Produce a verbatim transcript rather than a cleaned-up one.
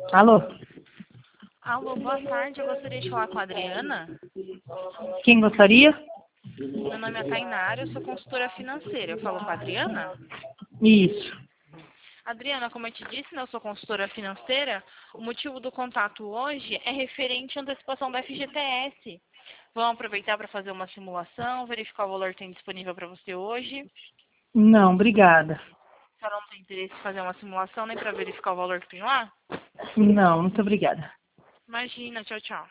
Alô? Alô, boa tarde. Eu gostaria de falar com a Adriana. Quem gostaria? Meu nome é Tainara, eu sou consultora financeira. Eu falo com a Adriana? Isso. Adriana, como eu te disse, né, eu sou consultora financeira. O motivo do contato hoje é referente à antecipação da F G T S. Vamos aproveitar para fazer uma simulação, verificar o valor que tem disponível para você hoje. Não, obrigada. A senhora não tem interesse em fazer uma simulação nem para verificar o valor que tem lá? Não, muito obrigada. Imagina, tchau, tchau.